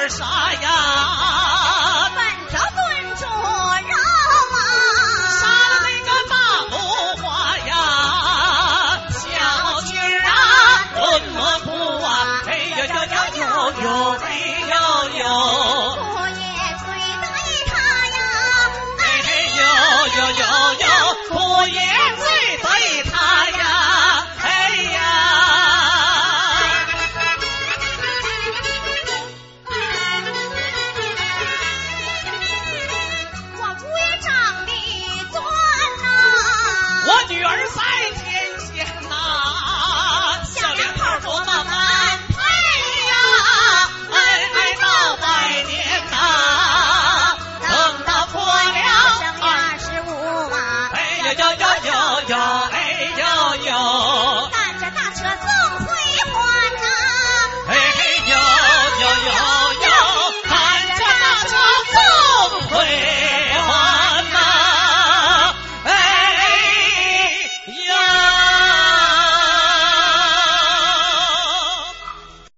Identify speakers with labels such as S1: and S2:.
S1: 儿啥呀？
S2: 本着尊主饶啊！
S1: 杀了那个大母花呀！小军儿啊，怎么不啊？哎呦呦呦呦呦，哎呦呦！
S2: 我也最待他呀！
S1: 哎呦呦呦呦，我也最对他呀！哎呀！
S2: 我姑爷长得尊呐，
S1: 我女儿在天仙呐，小两口多么般配呀！哎，到百年呐，等到过了
S2: 正月25啊，
S1: 哎呦呦呦呦呦。